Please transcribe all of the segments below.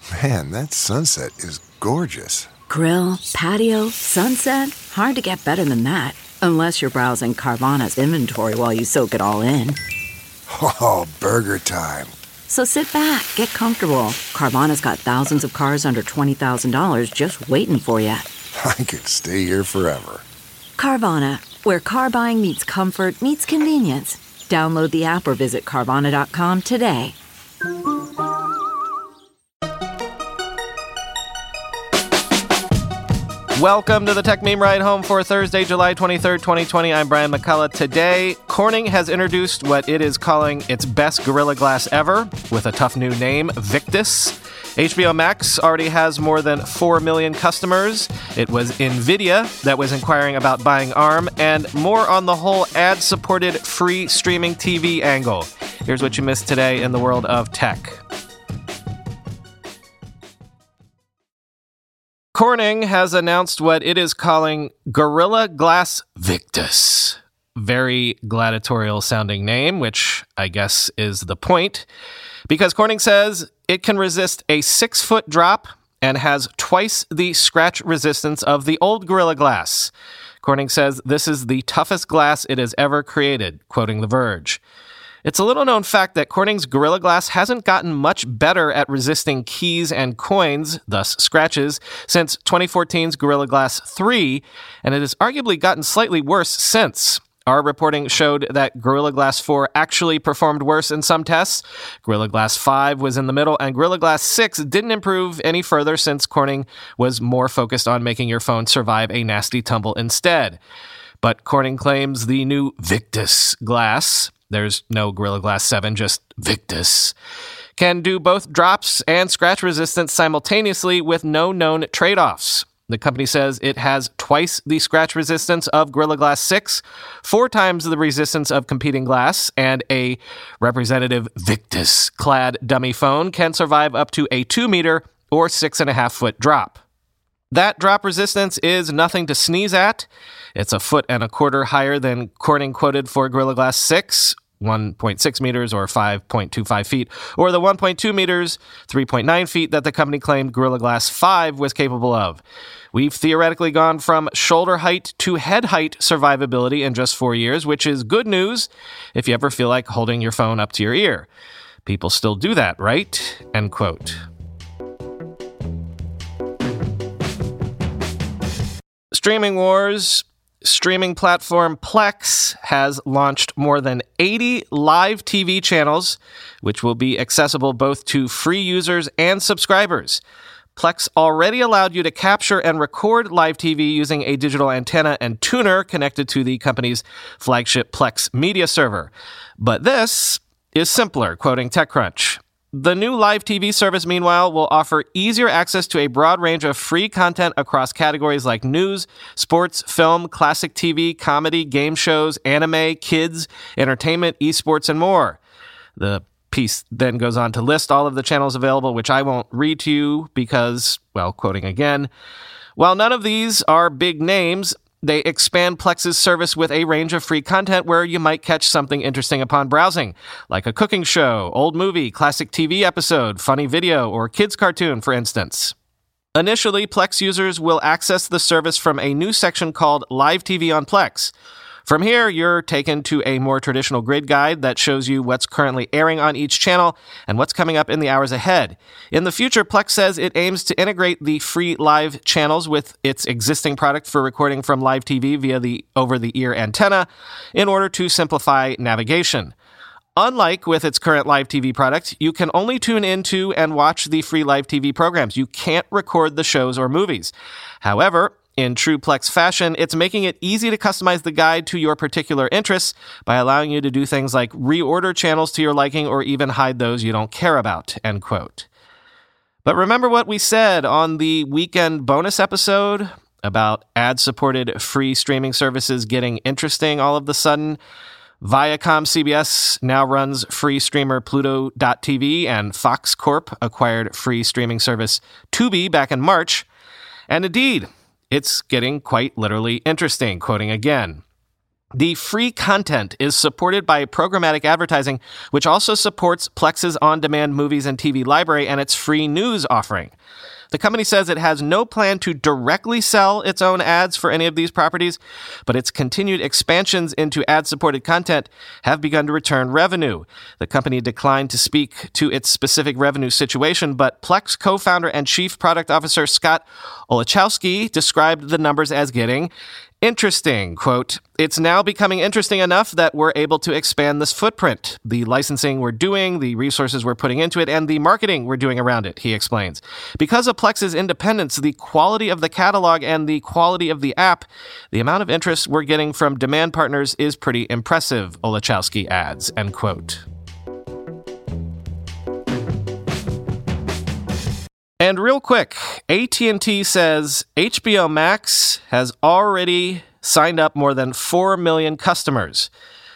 Man, that sunset is gorgeous. Grill, patio, sunset. Hard to get better than that. Unless you're browsing Carvana's inventory while you soak it all in. Oh, burger time. So sit back, get comfortable. Carvana's got thousands of cars under $20,000 just waiting for you. I could stay here forever. Carvana, where car buying meets comfort meets convenience. Download the app or visit Carvana.com today. Welcome to the Tech Meme Ride Home for Thursday, July 23rd, 2020. I'm Brian McCullough. Today, Corning has introduced what it is calling its best Gorilla Glass ever, with a tough new name, Victus. HBO Max already has more than 4 million customers. It was NVIDIA that was inquiring about buying ARM, and more on the whole ad-supported free streaming TV angle. Here's what you missed today in the world of tech. Corning has announced what it is calling Gorilla Glass Victus. Very gladiatorial sounding name, which I guess is the point, because Corning says it can resist a 6-foot drop and has twice the scratch resistance of the old Gorilla Glass. Corning says this is the toughest glass it has ever created, quoting The Verge. It's a little-known fact that Corning's Gorilla Glass hasn't gotten much better at resisting keys and coins, thus scratches, since 2014's Gorilla Glass 3, and it has arguably gotten slightly worse since. Our reporting showed that Gorilla Glass 4 actually performed worse in some tests. Gorilla Glass 5 was in the middle, and Gorilla Glass 6 didn't improve any further since Corning was more focused on making your phone survive a nasty tumble instead. But Corning claims the new Victus glass, there's no Gorilla Glass 7, just Victus, can do both drops and scratch resistance simultaneously with no known trade-offs. The company says it has twice the scratch resistance of Gorilla Glass 6, 4 times the resistance of competing glass, and a representative Victus-clad dummy phone can survive up to a 2-meter or 6.5-foot drop. That drop resistance is nothing to sneeze at. It's 1.25 feet higher than Corning quoted for Gorilla Glass 6, 1.6 meters or 5.25 feet, or the 1.2 meters, 3.9 feet that the company claimed Gorilla Glass 5 was capable of. We've theoretically gone from shoulder height to head height survivability in just 4 years, which is good news if you ever feel like holding your phone up to your ear. People still do that, right? End quote. Streaming wars. Streaming platform Plex has launched more than 80 live TV channels, which will be accessible both to free users and subscribers. Plex already allowed you to capture and record live TV using a digital antenna and tuner connected to the company's flagship Plex media server. But this is simpler, quoting TechCrunch. The new live TV service, meanwhile, will offer easier access to a broad range of free content across categories like news, sports, film, classic TV, comedy, game shows, anime, kids, entertainment, esports, and more. The piece then goes on to list all of the channels available, which I won't read to you because, well, quoting again, while none of these are big names, they expand Plex's service with a range of free content where you might catch something interesting upon browsing, like a cooking show, old movie, classic TV episode, funny video, or kids cartoon, for instance. Initially, Plex users will access the service from a new section called Live TV on Plex. From here, you're taken to a more traditional grid guide that shows you what's currently airing on each channel and what's coming up in the hours ahead. In the future, Plex says it aims to integrate the free live channels with its existing product for recording from live TV via the over-the-ear antenna in order to simplify navigation. Unlike with its current live TV product, you can only tune into and watch the free live TV programs. You can't record the shows or movies. However, in true Plex fashion, it's making it easy to customize the guide to your particular interests by allowing you to do things like reorder channels to your liking or even hide those you don't care about, end quote. But remember what we said on the weekend bonus episode about ad-supported free streaming services getting interesting all of a sudden? Viacom CBS now runs free streamer Pluto.tv, and Fox Corp acquired free streaming service Tubi back in March. And indeed, it's getting quite literally interesting, quoting again. The free content is supported by programmatic advertising, which also supports Plex's on-demand movies and TV library and its free news offering. The company says it has no plan to directly sell its own ads for any of these properties, but its continued expansions into ad-supported content have begun to return revenue. The company declined to speak to its specific revenue situation, but Plex co-founder and chief product officer Scott Olachowski described the numbers as getting interesting. Quote, "It's now becoming interesting enough that we're able to expand this footprint. The licensing we're doing, the resources we're putting into it, and the marketing we're doing around it," he explains. "Because of Plex's independence, the quality of the catalog, and the quality of the app, the amount of interest we're getting from demand partners is pretty impressive," Olachowski adds, end quote. And real quick, AT&T says HBO Max has already signed up more than 4 million customers.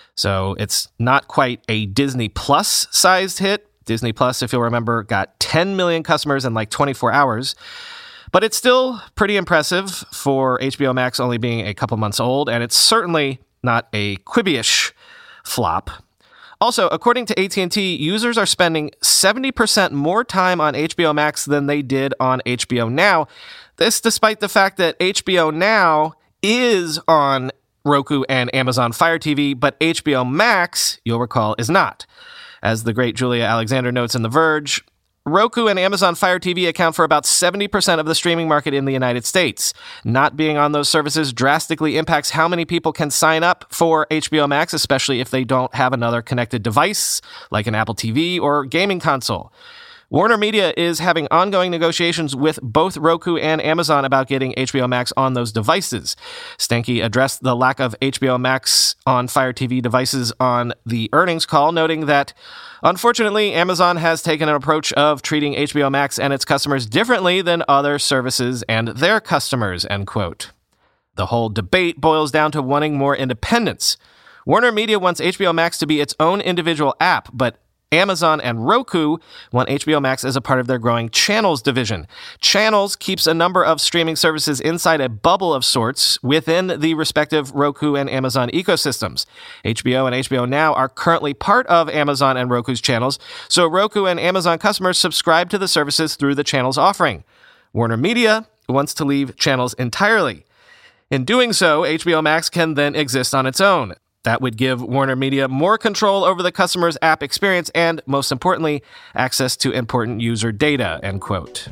So it's not quite a Disney Plus sized hit. Disney Plus, if you'll remember, got 10 million customers in like 24 hours. But it's still pretty impressive for HBO Max only being a couple months old, and it's certainly not a Quibi-ish flop. Also, according to AT&T, users are spending 70% more time on HBO Max than they did on HBO Now. This despite the fact that HBO Now is on Roku and Amazon Fire TV, but HBO Max, you'll recall, is not. As the great Julia Alexander notes in The Verge, Roku and Amazon Fire TV account for about 70% of the streaming market in the United States. Not being on those services drastically impacts how many people can sign up for HBO Max, especially if they don't have another connected device like an Apple TV or gaming console. Warner Media is having ongoing negotiations with both Roku and Amazon about getting HBO Max on those devices. Stanky addressed the lack of HBO Max on Fire TV devices on the earnings call, noting that, unfortunately, Amazon has taken an approach of treating HBO Max and its customers differently than other services and their customers, end quote. The whole debate boils down to wanting more independence. Warner Media wants HBO Max to be its own individual app, but Amazon and Roku want HBO Max as a part of their growing Channels division. Channels keeps a number of streaming services inside a bubble of sorts within the respective Roku and Amazon ecosystems. HBO and HBO Now are currently part of Amazon and Roku's Channels, so Roku and Amazon customers subscribe to the services through the Channels offering. Warner Media wants to leave Channels entirely. In doing so, HBO Max can then exist on its own. That would give Warner Media more control over the customer's app experience and, most importantly, access to important user data, end quote.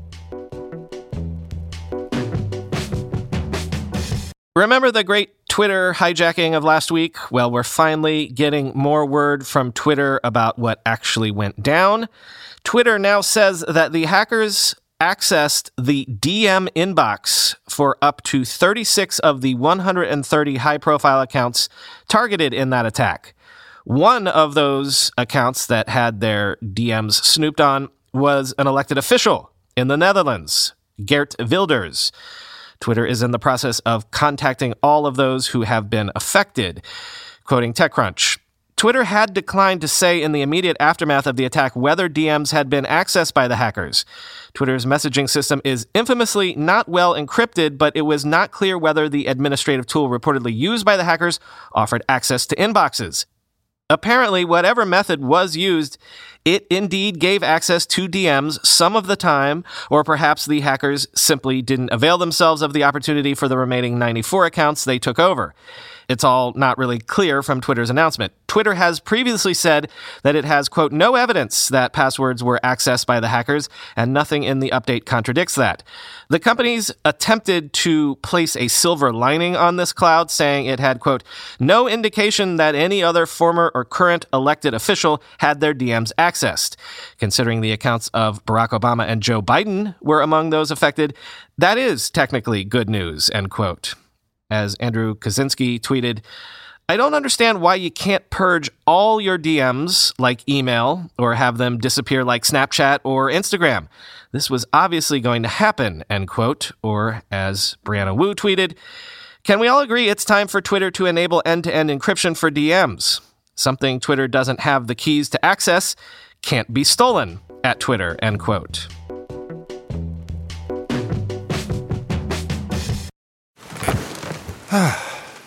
Remember the great Twitter hijacking of last week? Well, we're finally getting more word from Twitter about what actually went down. Twitter now says that the hackers accessed the DM inbox for up to 36 of the 130 high-profile accounts targeted in that attack. One of those accounts that had their DMs snooped on was an elected official in the Netherlands, Geert Wilders. Twitter is in the process of contacting all of those who have been affected. Quoting TechCrunch, Twitter had declined to say in the immediate aftermath of the attack whether DMs had been accessed by the hackers. Twitter's messaging system is infamously not well encrypted, but it was not clear whether the administrative tool reportedly used by the hackers offered access to inboxes. Apparently, whatever method was used, it indeed gave access to DMs some of the time, or perhaps the hackers simply didn't avail themselves of the opportunity for the remaining 94 accounts they took over. It's all not really clear from Twitter's announcement. Twitter has previously said that it has, quote, no evidence that passwords were accessed by the hackers, and nothing in the update contradicts that. The companies attempted to place a silver lining on this cloud, saying it had, quote, no indication that any other former or current elected official had their DMs accessed. Considering the accounts of Barack Obama and Joe Biden were among those affected, that is technically good news, end quote. As Andrew Kaczynski tweeted, I don't understand why you can't purge all your DMs like email or have them disappear like Snapchat or Instagram. This was obviously going to happen, end quote. Or as Brianna Wu tweeted, can we all agree it's time for Twitter to enable end-to-end encryption for DMs? Something Twitter doesn't have the keys to access can't be stolen at Twitter, end quote.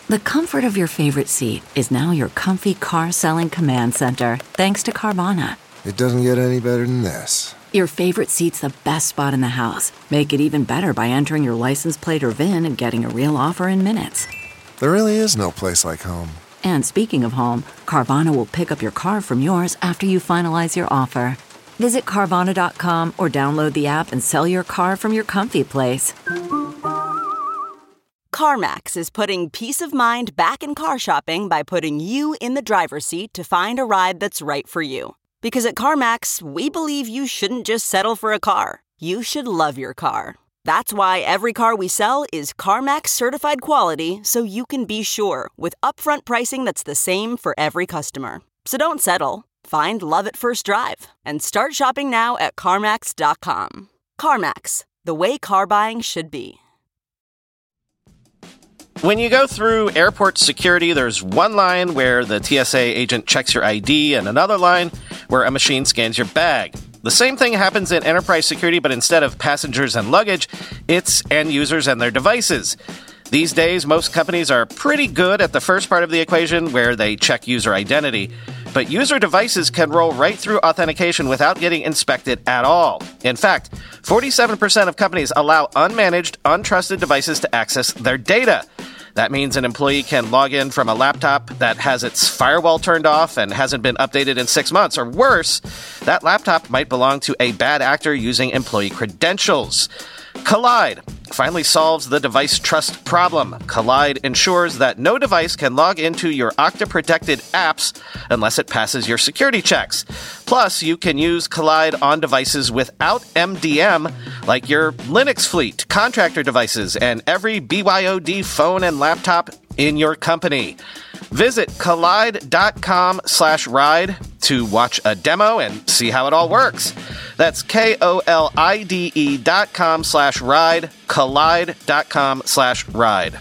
The comfort of your favorite seat is now your comfy car selling command center, thanks to Carvana. It doesn't get any better than this. Your favorite seat's the best spot in the house. Make it even better by entering your license plate or VIN and getting a real offer in minutes. There really is no place like home. And speaking of home, Carvana will pick up your car from yours after you finalize your offer. Visit Carvana.com or download the app and sell your car from your comfy place. CarMax is putting peace of mind back in car shopping by putting you in the driver's seat to find a ride that's right for you. Because at CarMax, we believe you shouldn't just settle for a car. You should love your car. That's why every car we sell is CarMax certified quality, so you can be sure with upfront pricing that's the same for every customer. So don't settle. Find love at first drive and start shopping now at CarMax.com. CarMax, the way car buying should be. When you go through airport security, there's one line where the TSA agent checks your ID and another line where a machine scans your bag. The same thing happens in enterprise security, but instead of passengers and luggage, it's end users and their devices. These days, most companies are pretty good at the first part of the equation where they check user identity, but user devices can roll right through authentication without getting inspected at all. In fact, 47% of companies allow unmanaged, untrusted devices to access their data. That means an employee can log in from a laptop that has its firewall turned off and hasn't been updated in 6 months, or worse, that laptop might belong to a bad actor using employee credentials. Collide finally solves the device trust problem. Collide ensures that no device can log into your Okta-protected apps unless it passes your security checks. Plus, you can use Collide on devices without MDM, like your Linux fleet, contractor devices, and every BYOD phone and laptop in your company. Visit collide.com/ride to watch a demo and see how it all works. That's KOLIDE.com/ride, collide.com/ride.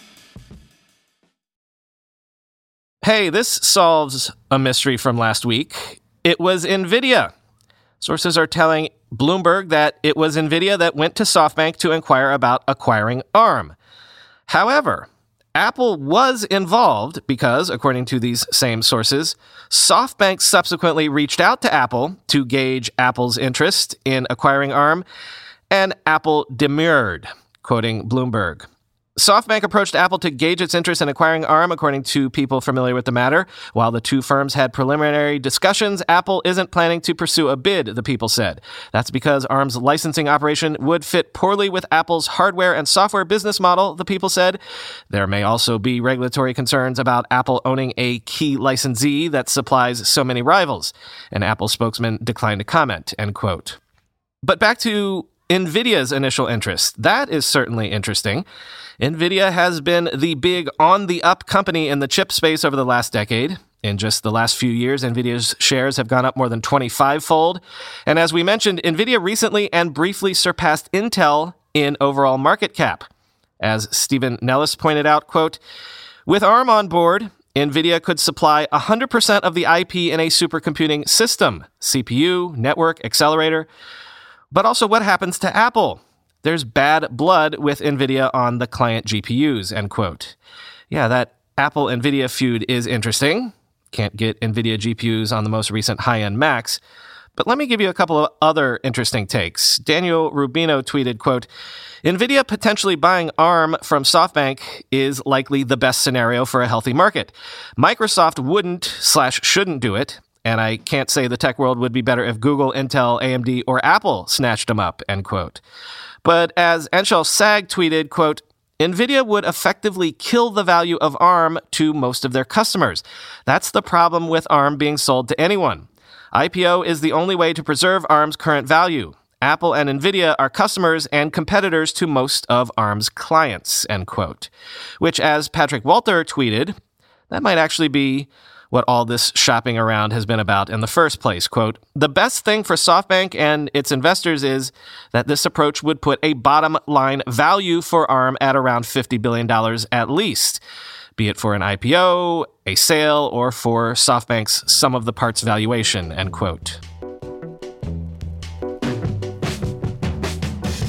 Hey, this solves a mystery from last week. It was NVIDIA. Sources are telling Bloomberg that it was NVIDIA that went to SoftBank to inquire about acquiring ARM. However, Apple was involved because, according to these same sources, SoftBank subsequently reached out to Apple to gauge Apple's interest in acquiring ARM, and Apple demurred, quoting Bloomberg. SoftBank approached Apple to gauge its interest in acquiring ARM, according to people familiar with the matter. While the two firms had preliminary discussions, Apple isn't planning to pursue a bid, the people said. That's because ARM's licensing operation would fit poorly with Apple's hardware and software business model, the people said. There may also be regulatory concerns about Apple owning a key licensee that supplies so many rivals. An Apple spokesman declined to comment, end quote. But back to NVIDIA's initial interest. That is certainly interesting. NVIDIA has been the big on-the-up company in the chip space over the last decade. In just the last few years, NVIDIA's shares have gone up more than 25-fold. And as we mentioned, NVIDIA recently and briefly surpassed Intel in overall market cap. As Stephen Nellis pointed out, quote, with ARM on board, NVIDIA could supply 100% of the IP in a supercomputing system, CPU, network, accelerator. But also, what happens to Apple? There's bad blood with NVIDIA on the client GPUs, end quote. Yeah, that Apple-NVIDIA feud is interesting. Can't get NVIDIA GPUs on the most recent high-end Macs. But let me give you a couple of other interesting takes. Daniel Rubino tweeted, quote, NVIDIA potentially buying ARM from SoftBank is likely the best scenario for a healthy market. Microsoft wouldn't/shouldn't do it. And I can't say the tech world would be better if Google, Intel, AMD, or Apple snatched them up, end quote. But as Anshel Sag tweeted, quote, NVIDIA would effectively kill the value of ARM to most of their customers. That's the problem with ARM being sold to anyone. IPO is the only way to preserve ARM's current value. Apple and NVIDIA are customers and competitors to most of ARM's clients, end quote. Which, as Patrick Walter tweeted, that might actually be what all this shopping around has been about in the first place. Quote, the best thing for SoftBank and its investors is that this approach would put a bottom line value for ARM at around $50 billion at least, be it for an IPO, a sale, or for SoftBank's sum of the parts valuation, end quote.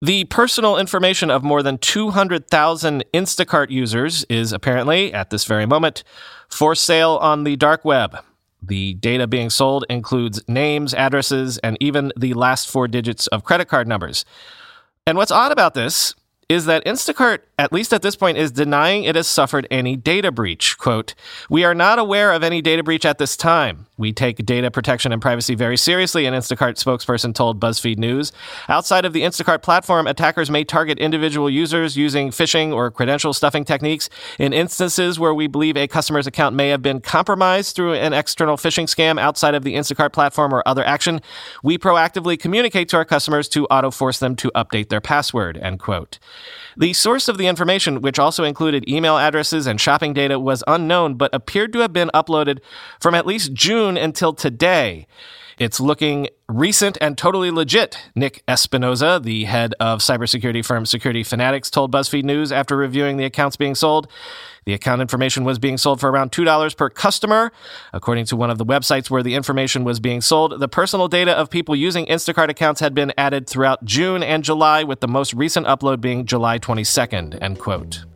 The personal information of more than 200,000 Instacart users is apparently, at this very moment, for sale on the dark web. The data being sold includes names, addresses, and even the last 4 digits of credit card numbers. And what's odd about this is that Instacart, at least at this point, is denying it has suffered any data breach. Quote, "We are not aware of any data breach at this time. We take data protection and privacy very seriously," an Instacart spokesperson told BuzzFeed News. Outside of the Instacart platform, attackers may target individual users using phishing or credential stuffing techniques. In instances where we believe a customer's account may have been compromised through an external phishing scam outside of the Instacart platform or other action, we proactively communicate to our customers to auto-force them to update their password, end quote. The source of the information, which also included email addresses and shopping data, was unknown, but appeared to have been uploaded from at least June until today. It's looking recent and totally legit, Nick Espinoza, the head of cybersecurity firm Security Fanatics, told BuzzFeed News after reviewing the accounts being sold. The account information was being sold for around $2 per customer. According to one of the websites where the information was being sold, the personal data of people using Instacart accounts had been added throughout June and July, with the most recent upload being July 22nd, end quote.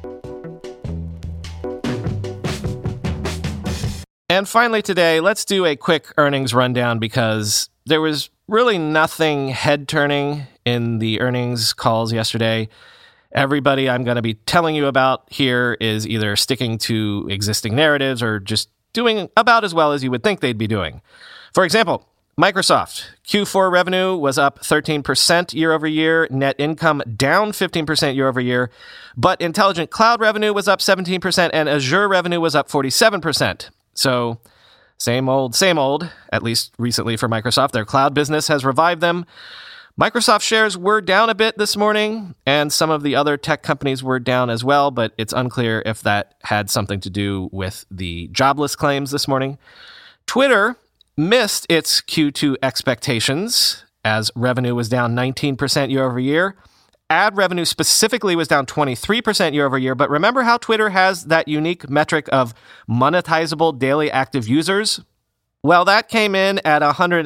And finally today, let's do a quick earnings rundown because there was really nothing head-turning in the earnings calls yesterday. Everybody I'm going to be telling you about here is either sticking to existing narratives or just doing about as well as you would think they'd be doing. For example, Microsoft. Q4 revenue was up 13% year over year, net income down 15% year over year, but Intelligent Cloud revenue was up 17% and Azure revenue was up 47%. So, same old, at least recently for Microsoft. Their cloud business has revived them. Microsoft shares were down a bit this morning, and some of the other tech companies were down as well, but it's unclear if that had something to do with the jobless claims this morning. Twitter missed its Q2 expectations as revenue was down 19% year over year. Ad revenue specifically was down 23% year over year, but remember how Twitter has that unique metric of monetizable daily active users? Well, that came in at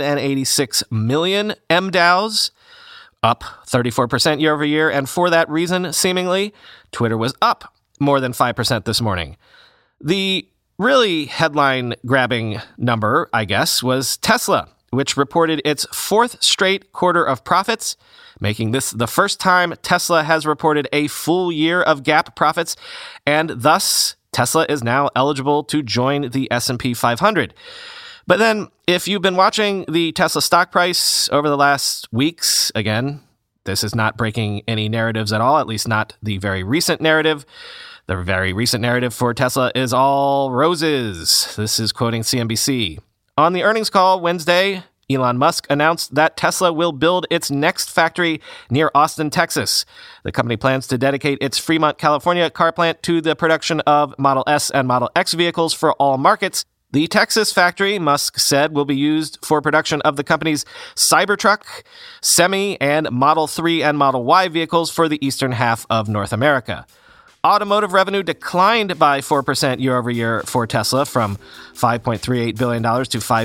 186 million mDAUs, up 34% year over year, and for that reason, seemingly, Twitter was up more than 5% this morning. The really headline-grabbing number, I guess, was Tesla, which reported its 4th straight quarter of profits, making this the first time Tesla has reported a full year of GAAP profits, and thus Tesla is now eligible to join the S&P 500. But then, if you've been watching the Tesla stock price over the last weeks, again, this is not breaking any narratives at all, at least not the very recent narrative. The very recent narrative for Tesla is all roses. This is quoting CNBC. On the earnings call Wednesday, Elon Musk announced that Tesla will build its next factory near Austin, Texas. The company plans to dedicate its Fremont, California car plant to the production of Model S and Model X vehicles for all markets. The Texas factory, Musk said, will be used for production of the company's Cybertruck, Semi, and Model 3 and Model Y vehicles for the eastern half of North America. Automotive revenue declined by 4% year over year for Tesla from $5.38 billion to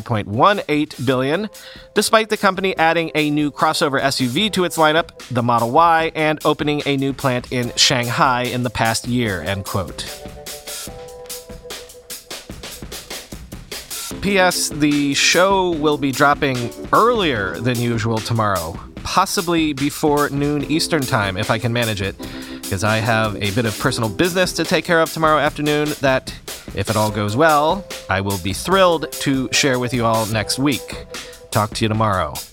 $5.18 billion, despite the company adding a new crossover SUV to its lineup, the Model Y, and opening a new plant in Shanghai in the past year, end quote. P.S. The show will be dropping earlier than usual tomorrow, possibly before noon Eastern time, if I can manage it, because I have a bit of personal business to take care of tomorrow afternoon that, if it all goes well, I will be thrilled to share with you all next week. Talk to you tomorrow.